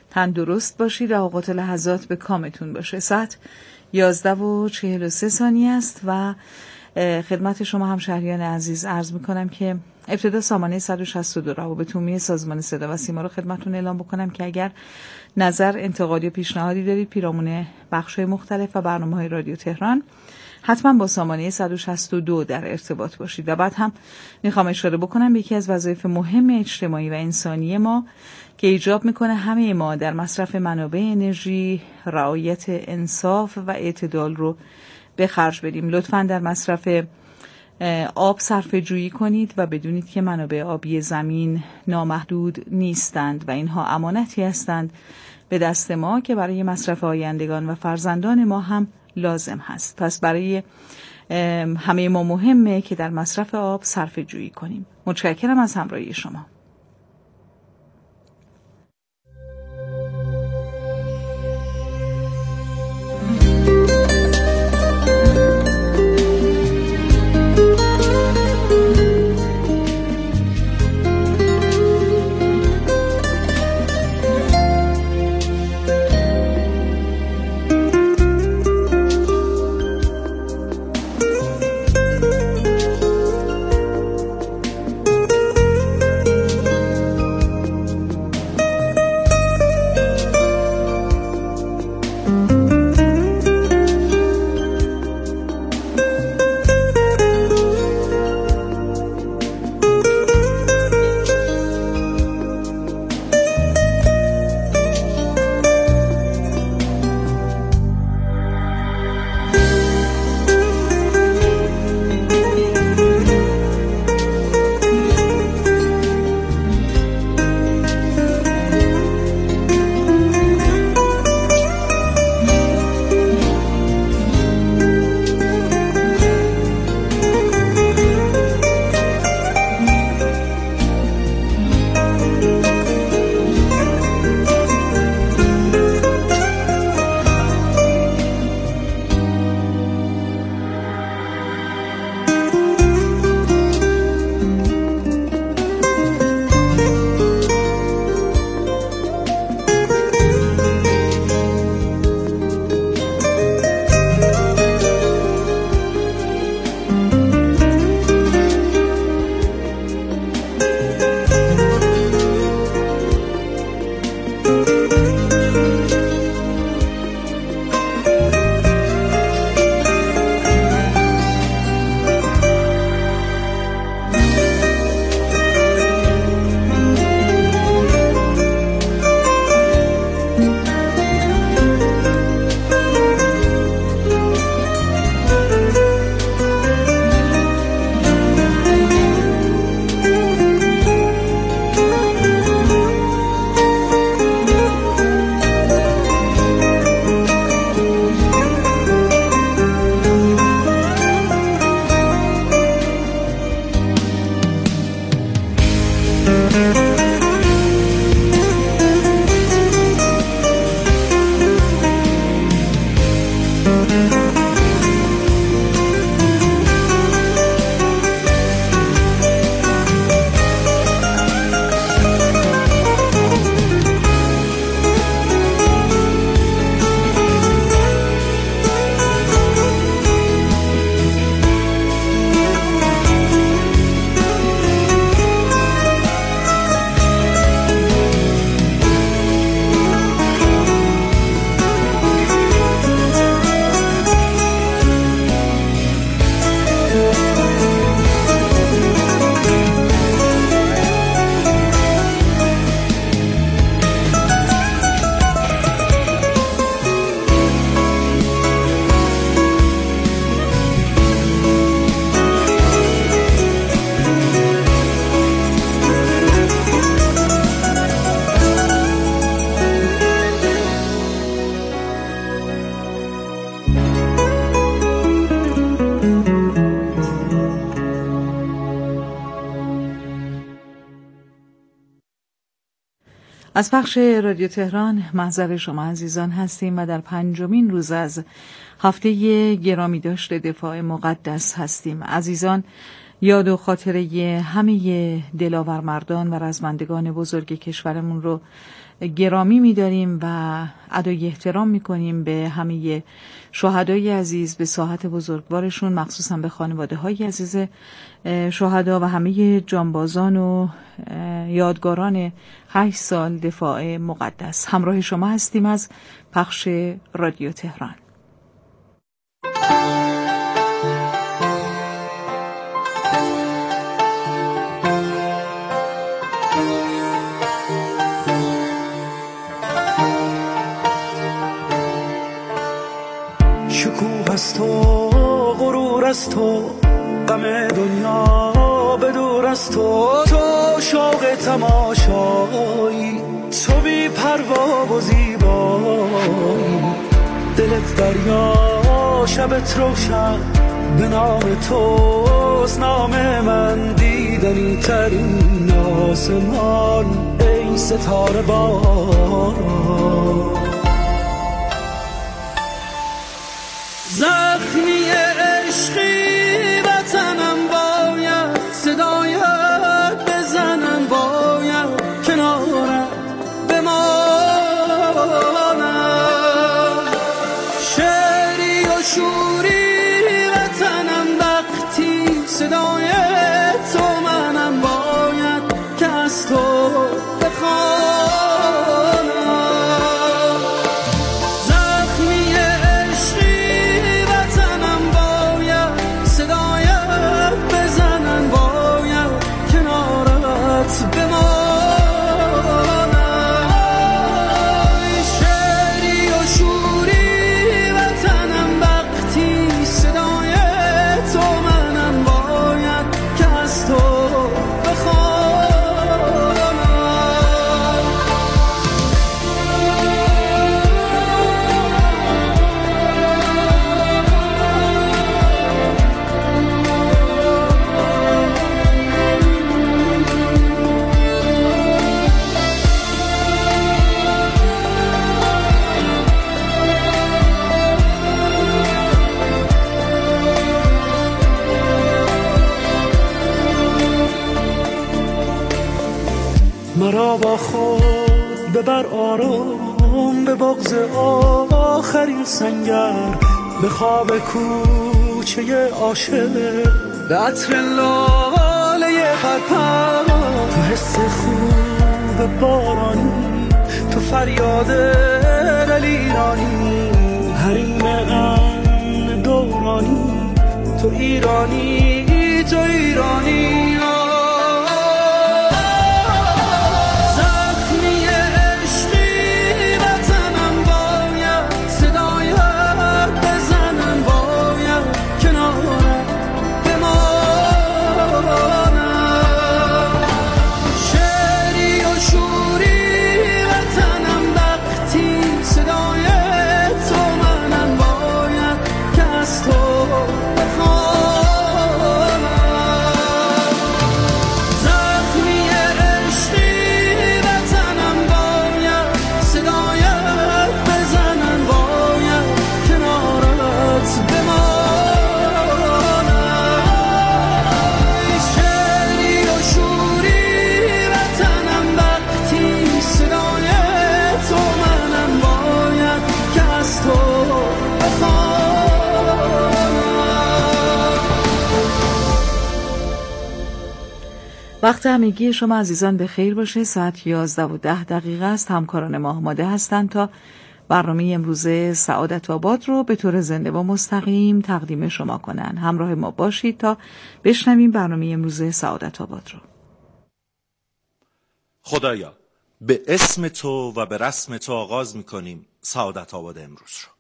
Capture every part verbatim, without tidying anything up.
تندرست باشید و اوقات لحظات به کامتون باشه. ساعت یازده و چهل و سه ثانیه است و خدمت شما همشهریان عزیز عرض میکنم که ابتدا سامانه صد و شصت و دو روابط عمومی سازمان صدا و سیما رو خدمتتون اعلام بکنم که اگر نظر، انتقاد یا پیشنهادی دارید پیرامون بخش‌های مختلف و برنامه‌های رادیو تهران، حتما با سامانه صد و شصت و دو در ارتباط باشید. و بعد هم میخوام اشاره بکنم به یکی از وظایف مهم اجتماعی و انسانی ما که ایجاب میکنه همه ما در مصرف منابع انرژی رعایت انصاف و اعتدال رو به خرج بدیم. لطفاً در مصرف آب صرفه جویی کنید و بدونید که منابع آبی زمین نامحدود نیستند و اینها امانتی هستند به دست ما که برای مصرف آیندگان و فرزندان ما هم لازم هست. پس برای همه ما مهمه که در مصرف آب صرفه جویی کنیم. متشکرم از همراهی شما. از پخش رادیو تهران محضر شما عزیزان هستیم و در پنجمین روز از هفته گرامی داشته دفاع مقدس هستیم. عزیزان یاد و خاطره همه دلاور مردان و رزمندگان بزرگ کشورمون رو گرامی می‌داریم و ادای احترام می‌کنیم به همه شهدای عزیز، به ساحت بزرگوارشون، مخصوصا به خانواده‌های عزیز شهدا و همه جانبازان و یادگاران هشت سال دفاع مقدس. همراه شما هستیم از پخش رادیو تهران. شکوه از تو، غرور از تو، غم دنیا به دور از تو، تو شوق تماشایی، تو بی پروا و زیبایی، دلت دریا شبت روشن، به نام توست نام من، دیدنی ترین آسمان ای ستاره بار. زخمی عشقی وطنم باید صدایت بزنم، باید کنارت بمانم، شعری و شوری وطنم وقتی صدای تو منم، باید که از تو بخوانم. مرا با خود ببر آرام به بغض آخرین سنگر، به خواب کوچه عاشق، به عطر لاله پرپر، تو حس خوب بارانی، تو فریاد دلیرانی، حریم امن دورانی، تو ایرانی، تو ایرانی. وقت همگی شما عزیزان به خیر باشه. ساعت یازده و ده دقیقه است. همکاران ما آماده هستند تا برنامه امروز سعادت آباد رو به طور زنده و مستقیم تقدیم شما کنن. همراه ما باشید تا بشنویم برنامه امروز سعادت آباد رو. خدایا به اسم تو و به رسم تو آغاز میکنیم سعادت آباد امروز رو.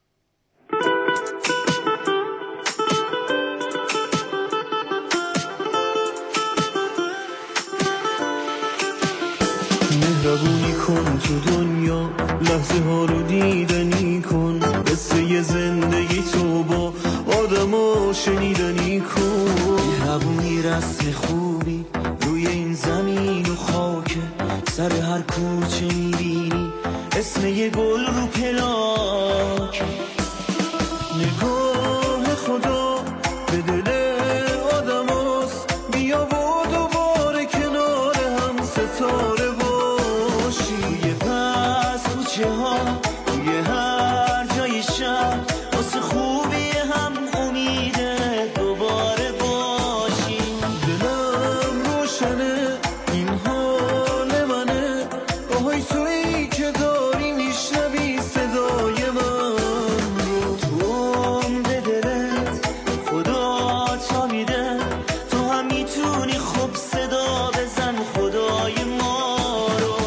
مهربونی کن تو دنیا، لحظه ها رو دیدنی کن، قصه زندگی تو با آدما شنیدنی کن. مهربونی رسم خوبی روی این زمین و خاکه، سر هر کوچه میبینی اسم یه گل رو پلاک. نگاه خدا به دل آدم هست، کوچه ها توی هر جای شهر واسه خوبی هم امیده دوباره باشیم. دلم روشنه این حال منه، آهای تویی که داری میشنوی صدای من رو. تو عمق دلت خدا تا میده، تو هم میتونی خوب صدا بزن خدای ما رو.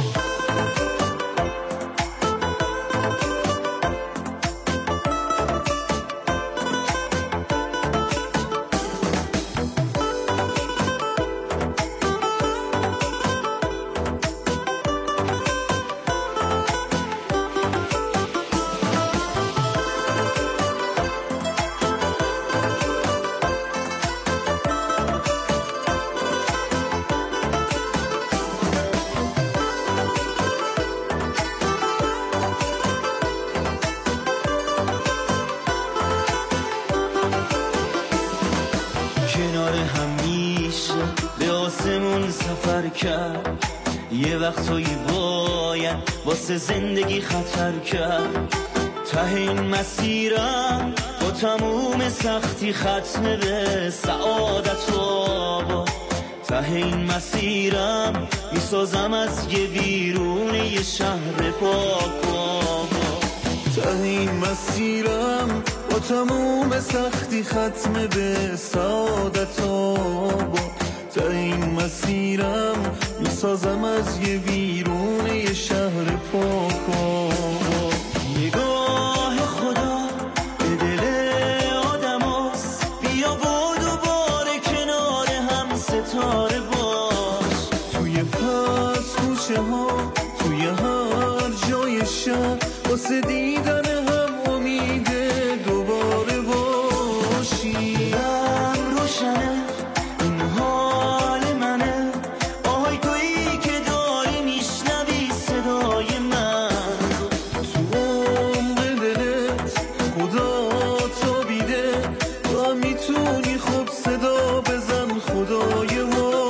کنار هم میشه به آسمون سفر کرد، یه وقتایی باید واسه زندگی خطر کرد. ته این مسیرم با تموم سختی ختمه به سعادت و آبا. ته این مسیرم میسازم از یه ویرون یه شهر پاک و آبا. ته این مسیرم با تموم سختی ختمه به سعادت آبا. تا این مسیرم میسازم از یه ویرون یه شهر پاک آبا. نگاه خدا به دل آدم هست، بیا و دوباره کنار هم ستاره باش. توی پس کوچه ها توی هر جای شهر واسه دیدن هم امیده دوباره باشی. هم روشنه این حال منه، آهای تویی که داری میشنوی صدای من. تو عمق دلت خدا تا بیده، تو هم میتونی خوب صدا بزن خدای ما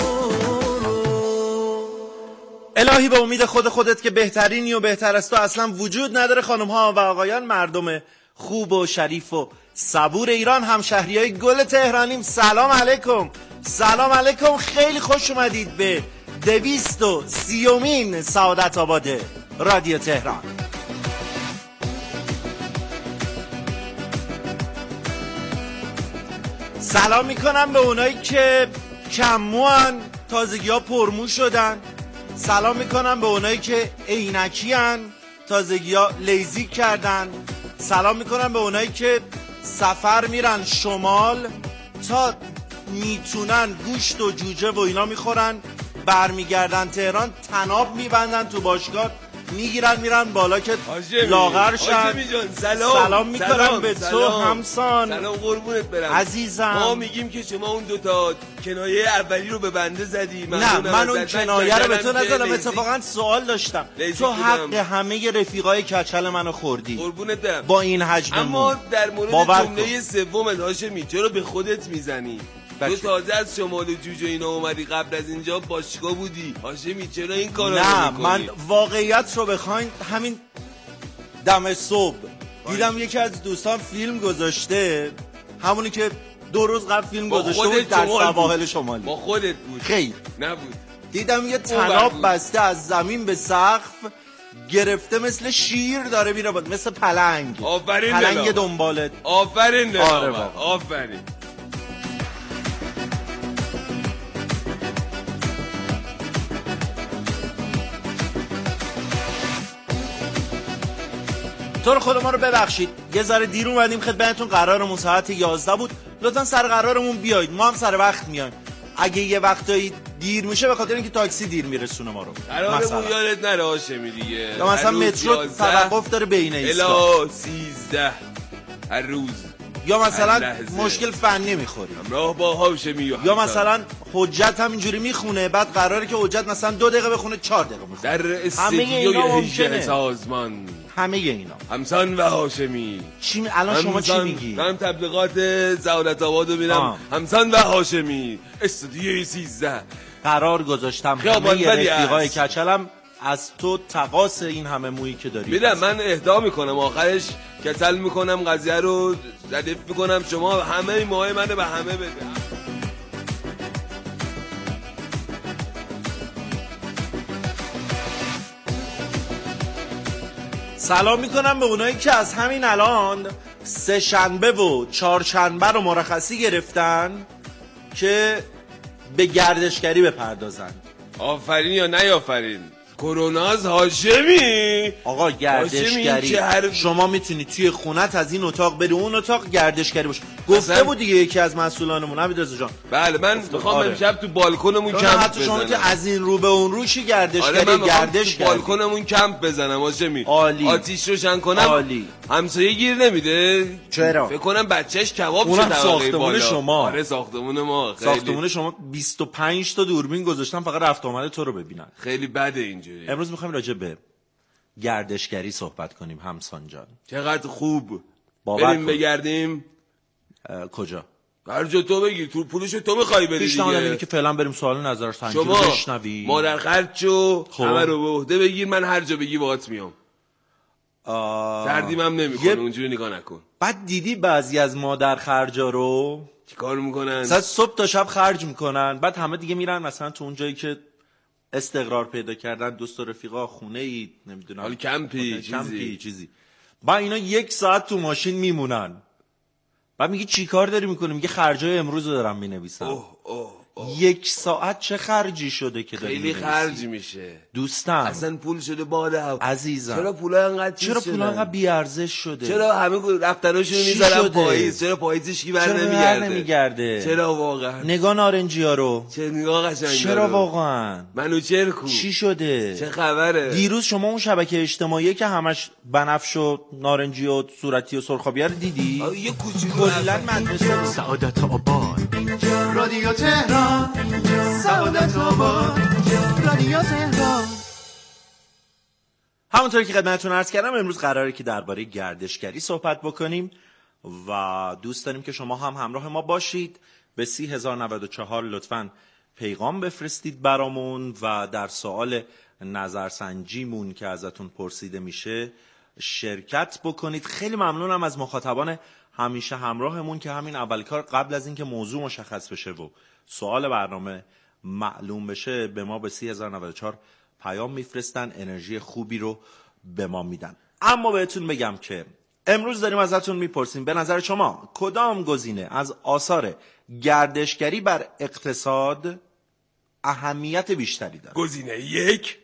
رو. الهی به امید خود خودت که بهترینی و بهتر از تو اصلا وجود نداره. خانم ها و آقایان، مردم خوب و شریف و صبور ایران، همشهریای گل تهرانیم، سلام علیکم. سلام علیکم، خیلی خوش اومدید به دویست و سیومین سعادت آباد رادیو تهران. سلام میکنم به اونایی که کموان، تازگی ها پرمو شدن. سلام میکنم به اونایی که عینکی هن، تازگی ها لیزیک کردن. سلام میکنم به اونایی که سفر میرن شمال تا میتونن گوشت و جوجه و اینا میخورن، برمیگردن تهران تناب میبندن تو باشگاه میگیرن میرن بالا که لاغر شن. سلام سلام میکنم سلام. به سلام. تو همسان. سلام قربونت برم عزیزم. ما میگیم که شما اون دوتا کنایه اولی رو به بنده زدی. نه من اون کنایه رو به تو نزدم، اتفاقا سوال داشتم. تو حق همه رفیقای کچل منو خوردی قربونت برم با این حجم. اما در مورد جمله سوم هاشمی چرا به خودت میزنی؟ تو تازه از شمال و جوج و اینا اومدی، قبل از اینجا باشگاه بودی. هاشمی چرا این کارا رو میکنی؟ نه من واقعیت رو بخواین همین دم صبح دیدم یکی از دوستان فیلم گذاشته، همونی که دو روز قبل فیلم گذاشته بود در سواحل شمالی. با خودت بود؟ خیر نبود. دیدم یه طناب بسته از زمین به سقف گرفته، مثل شیر داره میره، مثل پلنگ. آفرین پلنگ دنبالت. آفرین آره آفرین. تو رو خود ما رو ببخشید یه ذره دیر اومدیم خدمتتون. قرارمون ساعت یازده بود، لطفا سر قرارمون بیایید، ما هم سر وقت میایم. اگه یه وقتایی دیر میشه به خاطر اینکه تاکسی دیر میرسونه ما رو. قرارمون یادت نره هاشمی دیگه. یا مثلا مترو توقف داره بین ایستگاه الی سیزده هر روز. یا مثلا مشکل فنی میخوریم همراه با هاشمی. یا مثلا حجت همینجوری میخونه، بعد قراره که حجت مثلا دو دقیقه بخونه چهار دقیقه میخونه. در استدیوی هیجان سازمان همه اینا. همسان و هاشمی. چی می... الان شما چی میگی؟ من تبلیغات سعادت آباد رو میرم. همسان و هاشمی استودیوی سیزده قرار گذاشتم همه رفیقای کچلم از تو تقاس این همه مویی که داری. میدم من اهدا میکنم، آخرش کتل میکنم، قضیه رو ردیف میکنم، شما همه موهای منو به همه بده. سلام میکنم به اونایی که از همین الان سه شنبه و چهار شنبه رو مرخصی گرفتن که به گردشگری بپردازن. آفرین یا نه آفرین؟ کروناز هاشمی. آقا گردشگری شما میتونی توی خونت از این اتاق بری اون اتاق گردشگری باشه. گفته بود دیگه یکی از مسئولانمون حمیدرضا جان. بله من میخوام آره. امشب تو بالکنمون کمپ بزنم. حتی شما میتونی از این رو به اون رو چی گردشگری آره گردش تو بالکنمون کمپ بزنم هاشمی. عالی. آتیش روشن کنم. عالی. همسایه گیر نمیده؟ چرا؟ فکر کنم بچهش کباب اونم ساختمون شما. آره ساختمون ما. خیلی. ساختمون شما بیست و پنج تا دوربین گذاشتن فقط رفت آمد تو رو ببینن. خیلی بده اینجوری. امروز میخوایم راجع به گردشگری صحبت کنیم همسان جان. چقدر خوب. بریم بگردیم. کجا؟ هر جا تو بگی، تو پولشو تو میخوای بدی دیگه. پیشنهاد اینه که فعلا بریم سوال نظر سنجی رو بشنوی. شما مادر خرچو همه رو به عهده بگیر، من هر جا بگی باهات میام. سردیم هم نمیکنه یه... اونجوری نگاه نکن. بعد دیدی بعضی از مادر خرجا رو چیکار میکنن؟ مثلا صبح تا شب خرج میکنن، بعد همه دیگه میرن مثلا تو اون جایی که استقرار پیدا کردن، دوست و رفیقا، خونه ای نمیدونم حالا کمپی چیزی کمپی چیزی با اینا یک ساعت تو ماشین میمونن. بعد میگی چی کار داری میکنی؟ میگه خرجای امروز رو دارم مینویسم. اوه اوه اوه. یک ساعت چه خرجی شده که داری خیلی خرج میشه دوستم. اصلا پول شده باده عزیزم. چرا پولا انقدر چرا پولا انقدر بی ارزش شده؟ چرا همه رفتناشونو میذارن پاییز؟ چرا پاییزش کی بر نمیگرده؟ نمیگرده چرا واقعا؟ نگاه نارنجیا رو چه نگاه قشنگه. چرا واقعا؟ منوچهر کو چی شده؟ چه خبره؟ دیروز شما اون شبکه اجتماعی که همش بنفش و نارنجی و صورتی و سرخابی رو دیدی؟ یه کوچولو کلا مدرسه سعادت آباد رادیو تهران، سعادت آباد رادیو تهران. همونطوری که خدمتتون عرض کردم امروز قراره که درباره گردشگری صحبت بکنیم و دوست داریم که شما هم همراه ما باشید. به سی هزار و نود و چهار لطفاً پیغام بفرستید برامون و در سوال نظرسنجیمون که ازتون پرسیده میشه شرکت بکنید. خیلی ممنونم از مخاطبان همیشه همراهمون که همین اول کار قبل از اینکه موضوع مشخص بشه و سوال برنامه معلوم بشه به ما به سی هزار و نود و چهار پیام میفرستن، انرژی خوبی رو به ما میدن. اما بهتون بگم که امروز داریم ازتون میپرسیم به نظر شما کدام گزینه از آثار گردشگری بر اقتصاد اهمیت بیشتری داره؟ گزینه یک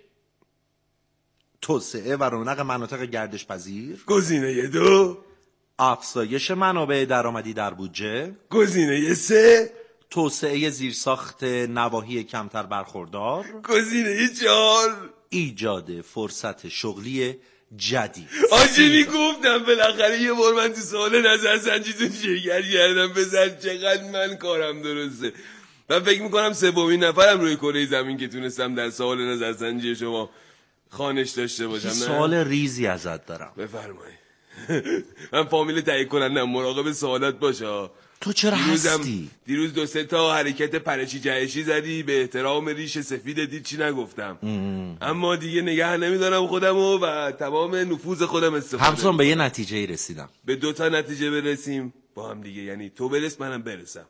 توسعه و رونق مناطق گردش پذیر. گزینه دو افزایش منابع درآمدی در بودجه. گزینه سه توسعه زیرساخت نواحی کمتر برخوردار. گزینه چهار ایجاد فرصت شغلی جدید. آجی میگفتم بالاخره یه بار من تو سوال نظرسنجیتون شرکت کردم، بزن چقدر من کارم درسته. من فکر میکنم سومین نفرم روی کره زمین که تونستم در سوال نظرسنجی شما خانش داشته باشم. نه سوال ریزی ازت دارم. بفرمایید. من فامیل تهیه کنندم، مراقب سوالات باشه. تو چرا هستی؟ دیروز دو سه تا حرکت پرچی جهشی زدی به احترام ریش سفید دید چی نگفتم. ام. اما دیگه نگه نمیدارم خودمو و تمام نفوذ خودم استفاده. همسان به یه نتیجه ای رسیدم. به دو تا نتیجه برسیم با هم دیگه، یعنی تو برس منم برسم.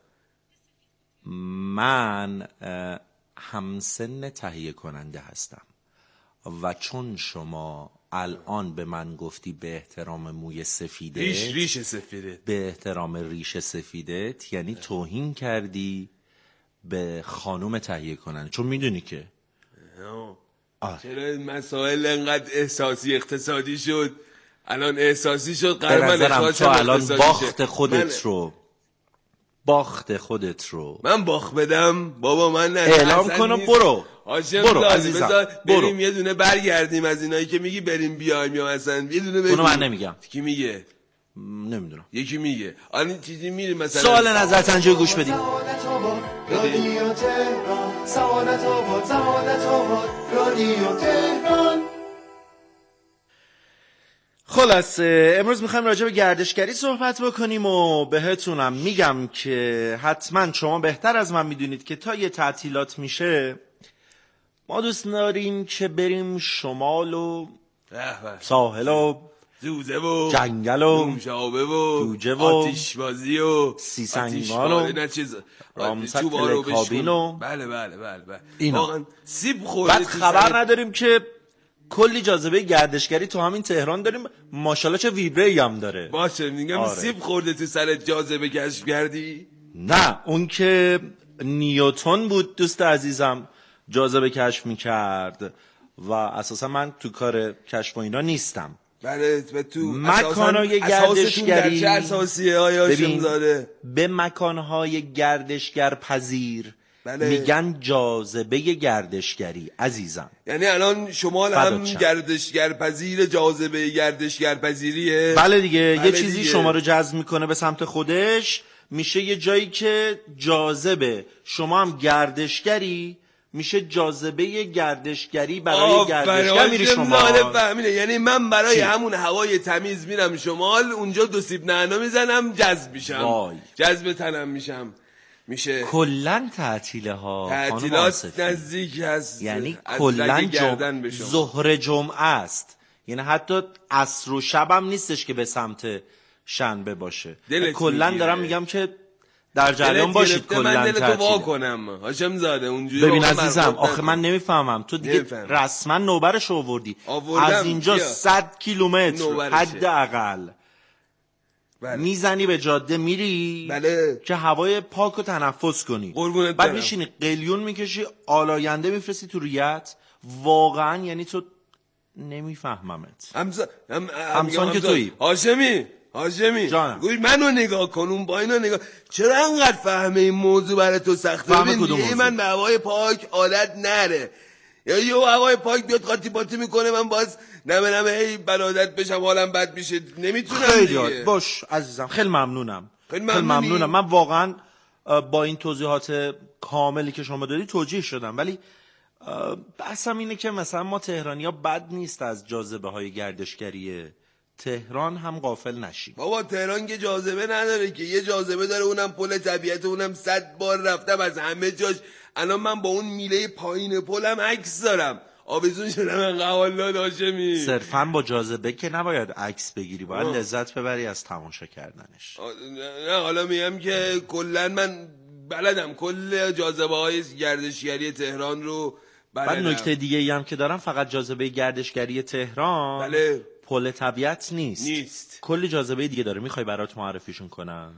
من همسن تهیه کننده هستم و چون شما الان به من گفتی به احترام موی سفیده ریش ریش سفیده به احترام ریش سفیده، یعنی توهین کردی به خانم تهیه کننده، چون میدونی که آه. چرا مسائل انقدر احساسی اقتصادی شد الان احساسی شد؟ قربان تو الان باخت خودت من... رو باخت خودت رو من باخت بدم بابا، من نه اعلام کنم برو برو عزیزم بریم یه دونه برگردیم از اینایی که میگی بریم بیایم یا مثلا یه دونه بریم. اونو من نمیگم. کی میگه؟ نمیدونم. یکی میگه الان چیزی میریم مثلا سوال نظرسنجی گوش بدیم. رادیو تهران، سعادت آباد، سعادت آباد، رادیو تهران. خلاصه امروز میخوایم راجع به گردشگری صحبت بکنیم و بهتونم میگم که حتما شما بهتر از من میدونید که تا یه تعطیلات میشه ما دوست داریم که بریم شمال و ساحل و زوزه و جنگل و نوشابه و جوجه و آتیشبازی و سیسنگان و نه چیز رامسد تلکابین و بله بله بله بله اینا. واقعا سیب خورده. بعد خبر نداریم که کلی جاذبه گردشگری تو همین تهران داریم، ماشاءالله چه ویبره هم داره. باشه میگم آره. سیب خورده تو سر جاذبه کشف کردی؟ نه اون که نیوتن بود دوست عزیزم جاذبه کشف میکرد و اساسا من تو کار کشف و اینا نیستم. بله و تو مکانهای گردشگری در چه اساسیه های هاشم زاده؟ به مکانهای گردشگر پذیر بله. میگن جاذبه گردشگری عزیزم. یعنی الان شمال هم گردشگر پذیر جاذبه گردشگر پذیریه؟ بله دیگه. بله یه چیزی دیگه. شما رو جذب میکنه به سمت خودش میشه یه جایی که جاذبه، شما هم گردشگری میشه جاذبه گردشگری برای گردشگر میری شمال. فهمیده. یعنی من برای چی؟ همون هوای تمیز میرم شمال، اونجا دو سیب نعنا میزنم جذب میشم. وای. جذب تنم میشم. میشه کلن تعطیله ها تعطیلات نزدیک هست، یعنی کلن جم... ظهر جمعه است، یعنی حتی عصر و شبم نیستش که به سمت شنبه باشه. کلن دارم میگم که در جریان باشید. کلن من دلتو وا تعطیله کنم هاشم زاده اونجوری. ببین عزیزم آخه من نمیفهمم، تو دیگه نمیفهم. رسما نوبرش آوردی از اینجا صد کیلومتر حداقل بله. میزنی به جاده میری بله. که هوای پاک رو تنفس کنی، بعد میشینی قلیون میکشی آلاینده میفرستی تو ریت. واقعا یعنی تو نمیفهممت. همسان هم... همسان که تویی هاشمی هاشمی گوش منو نگاه کن، اون با اینو نگاه. چرا انقدر فهمه این موضوع برای تو سخته؟ ببین من به هوای پاک عادت نره، یا یه هوای پاک بیاد قاطی باطی میکنه، من باز نمه نمه هی بلادت بشم حالم بد میشه، نمیتونم خیلی دیگه. باش عزیزم، خیلی ممنونم. خیلی ممنونم. ممنونم من واقعا با این توضیحات کاملی که شما دادی توجیه شدم، ولی بحثم اینه که مثلا ما تهرانی ها بد نیست از جاذبه های گردشگری تهران هم غافل نشیم. بابا تهران که جاذبه نداره که، یه جاذبه داره اونم پل طبیعت، اونم صد بار رفتم از همه جاش. الان من با اون میله پایین پلم عکس دارم، آویزون شدم انقدر حالا داشمی. صرفا با جاذبه که نباید عکس بگیری، باید آه. لذت ببری از تماشا کردنش. نه حالا میگم که کلا من بلدم کل جاذبه های گردشگری تهران رو بلدم. بعد نکته دیگه ای هم که دارم، فقط جاذبه گردشگری تهران بله. پل طبیعت نیست. نیست. کلی جاذبه دیگه داره. میخوای برات معرفیشون کنم؟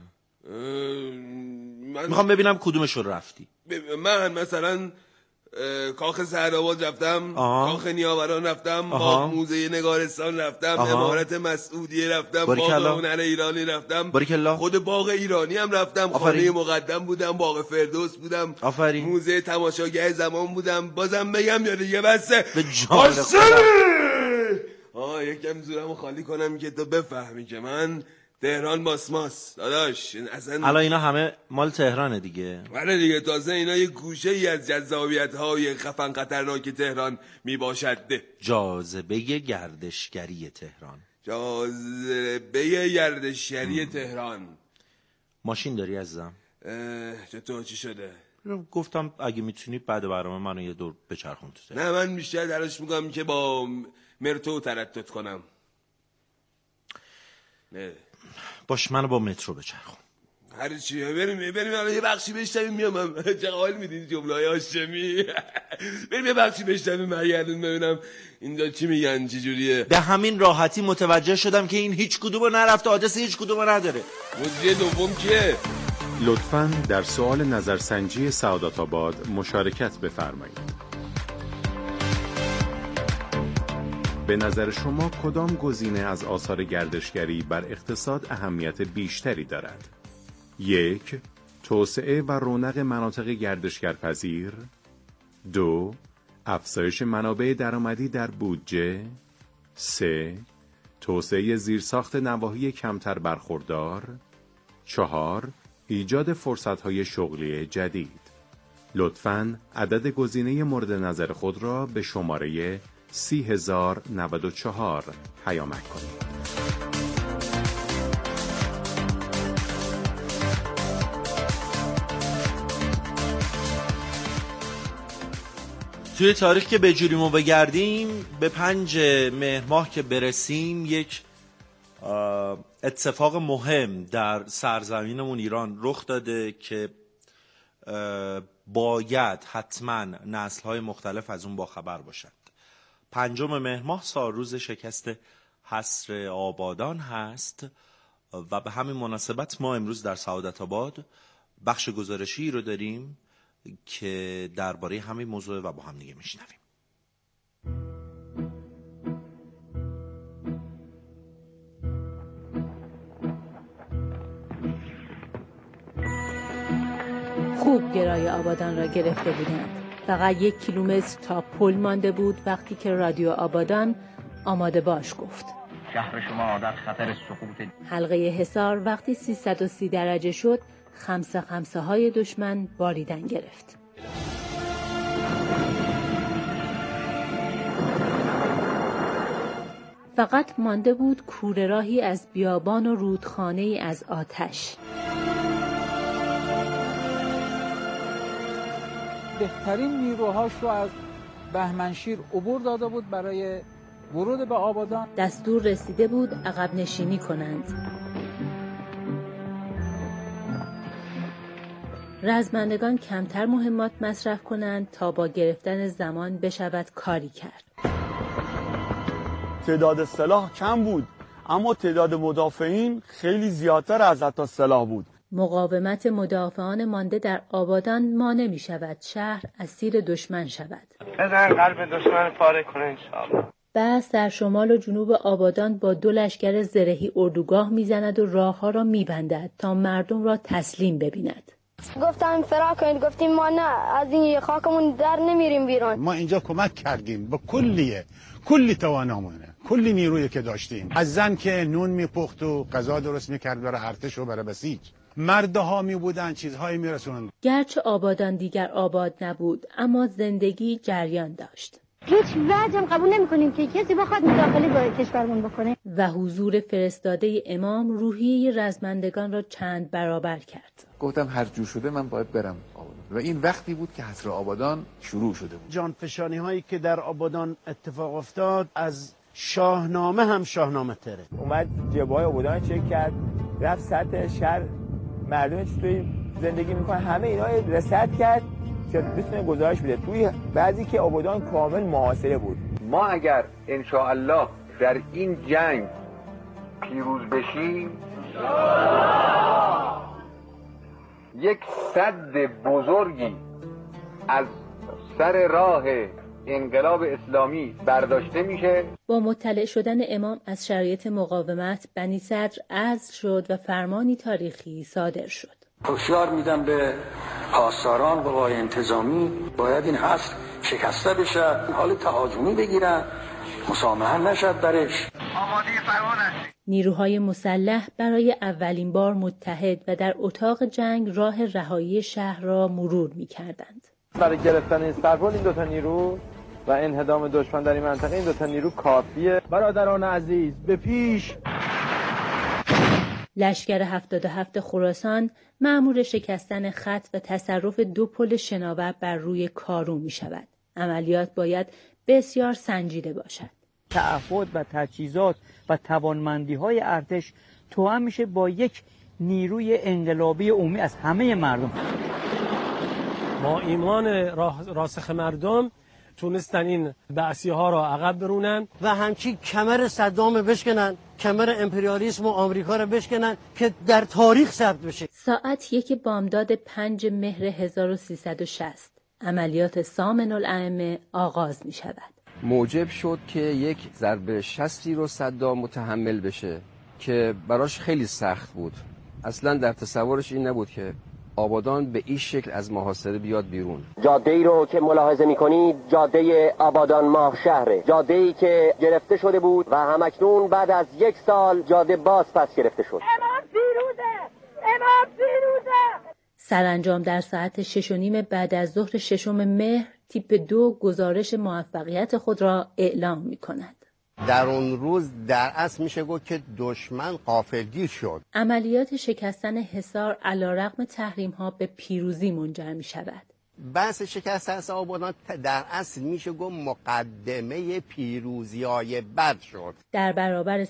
من... میخوام ببینم کدومش رو رفتی. من مثلا کاخ سهرآباد رفتم، کاخ نیاوران رفتم، باغ موزه نگارستان رفتم، امارت مسعودیه رفتم، باغ هنر ایرانی رفتم، باریکلا. خود باغ ایرانی هم رفتم، خانه مقدم بودم، باغ فردوس بودم، آفرین. موزه تماشاگاه زمان بودم. بازم بگم یا دیگه بسه به جان خدا. آه یکم زورمو خالی کنم که تو بفهمی که من تهران باسماس داداش. اصلا الان اینا همه مال تهرانه دیگه. بله دیگه، تازه اینا یه گوشه ای از جذابیت های خفن خطرناک تهران می باشد. جاذبه گردشگری تهران. جاذبه گردشگری تهران. ماشین داری عزیزم؟ چطور چی شده؟ گفتم اگه میتونی بعد برنامه منو یه دور بچرخون تو تهران. نه من بیشتر تلاش میکنم که با مرتو تردد کنم. نه باش منو با مترو بچرخون. هر چی بریم بریم الان یه بخشی بشتم میام. چه حال میدین جمله‌های هاشمی. بریم یه بخشی بشتم برگردون ببینم اینجا چی میگن چه جوریه. به همین راحتی متوجه شدم که این هیچ کدومو نرفته، آدرس هیچ کدومو نداره. موضوع دوم کیه؟ لطفاً در سوال نظرسنجی سعادت آباد مشارکت بفرمایید. به نظر شما کدام گزینه از آثار گردشگری بر اقتصاد اهمیت بیشتری دارد؟ یک، توسعه و رونق مناطق گردشگرپذیر. دو، افزایش منابع درآمدی در بودجه. سه، توسعه زیرساخت نواحی کمتر برخوردار. چهار، ایجاد فرصت‌های شغلی جدید. لطفاً عدد گزینه مورد نظر خود را به شماره سی هزار نود و چهار پیامک کنید. توی تاریخ که بجوریم و بگردیم، به پنج مهر ماه که برسیم، یک اتفاق مهم در سرزمینمون ایران رخ داده که باید حتما نسل‌های مختلف از اون باخبر باشند. پنجم مهر ماه سالروز شکست حصر آبادان هست و به همین مناسبت ما امروز در سعادت آباد بخش گزارشی رو داریم که درباره همین موضوع و با هم دیگه میشنویم. خوب گرای آبادان را گرفته بودند. فقط یک کیلومتر تا پل مانده بود وقتی که رادیو آبادان آماده باش گفت. شهر شما در خطر سقوط. حلقه حصار وقتی سیصد و سی درجه شد، خمسه خمسه های دشمن باریدن گرفت. فقط مانده بود کوره راهی از بیابان و رودخانه‌ای از آتش. بهترین نیروهاش رو از بهمنشیر عبور داده بود برای ورود به آبادان. دستور رسیده بود عقب نشینی کنند. رزمندگان کمتر مهمات مصرف کنند تا با گرفتن زمان بشود کاری کرد. تعداد سلاح کم بود، اما تعداد مدافعین خیلی زیادتر از حتی سلاح بود. مقاومت مدافعان مانده در آبادان مانع می شود شهر اسیر دشمن شود. بزن قلب دشمن پاره کنه انشاءالله. بس در شمال و جنوب آبادان با دو لشکر زرهی اردوگاه میزند و راهها را میبندد تا مردم را تسلیم ببیند. گفتم فرار کنید، گفتیم ما نه، از این خاکمون در نمیریم بیرون. ما اینجا کمک کردیم با کلیه کلی توانامونه، کلی نیرویی که داشتیم، از زن که نون میپخت و غذا درست میکرد برای ارتش و برای بسیج، مردها می بودن چیزهایی میرسوند. گرچه آبادان دیگر آباد نبود، اما زندگی جریان داشت. هیچ وجه هم قبول نمی کنیم که کسی بخواد مداخله با کشورمون بکنه. و حضور فرستاده امام روحیه رزمندگان را چند برابر کرد. گفتم هر جور شده من باید برم آبادان و این وقتی بود که حصر آبادان شروع شده بود. جانفشانی هایی که در آبادان اتفاق افتاد از شاهنامه هم شاهنامه تره. اومد جبهه آبادان چک کرد، رفت سطح شهر مردم چطوری زندگی میکنن، همه اینا رصد کرد که بتونه گزارش بده. توی بعضی که آبادان کامل محاصره بود. ما اگر انشاءالله در این جنگ پیروز بشیم، یک سد بزرگی از سر راه انقلاب اسلامی برداشته میشه. با مطلع شدن امام از شرایط مقاومت، بنی صدر عزل شد و فرمانی تاریخی صادر شد. هشدار میدم به پاسداران قوای انتظامی باید این حصر شکسته بشه، حال تهاجمی بگیرن، مسامحه نشد درش. آماده فرمان هستید. نیروهای مسلح برای اولین بار متحد و در اتاق جنگ راه رهایی شهر را مرور می‌کردند. برای گرفتن استقبال این دو تا نیرو و انهدام دشمن در این منطقه این دو تا نیرو کافیه. برادران عزیز به پیش. لشکر هفتاد و هفت خراسان مأمور شکستن خط و تصرف دو پل شناور بر روی کارون می شود. عملیات باید بسیار سنجیده باشد. تعهد و تجهیزات و توانمندی های ارتش توأم میشه با یک نیروی انقلابی عمومی از همه مردم. با ایمان راسخ مردم تونستن این بعثی ها را عقب برونن و همچین کمر صدام بشکنن، کمر امپریالیسم و آمریکا را بشکنن که در تاریخ ثبت بشه. ساعت یک بامداد پنج مهر هزار و سیصد و شصت عملیات سامن الائمه آغاز می شود. موجب شد که یک ضربه شستی رو صدام متحمل بشه که براش خیلی سخت بود. اصلا در تصورش این نبود که آبادان به این شکل از محاصره بیاد بیرون. جاده ای رو که ملاحظه می‌کنید جاده آبادان ماه شهره، جاده ای که گرفته شده بود و همکنون بعد از یک سال جاده باز پس گرفته شد. امام پیروزه، امام پیروزه. سرانجام در ساعت شش و نیم بعد از ظهر ششم مهر تیپ دو گزارش موفقیت خود را اعلام می‌کند. در اون روز در اصل میشه گفت که دشمن غافلگیر شد. عملیات شکستن حصار علیرغم تحریم‌ها به پیروزی منجر می شود. بحث شکست اسب آبادان در اصل میشه گفت مقدمه پیروزی‌های بعد شد. در برابر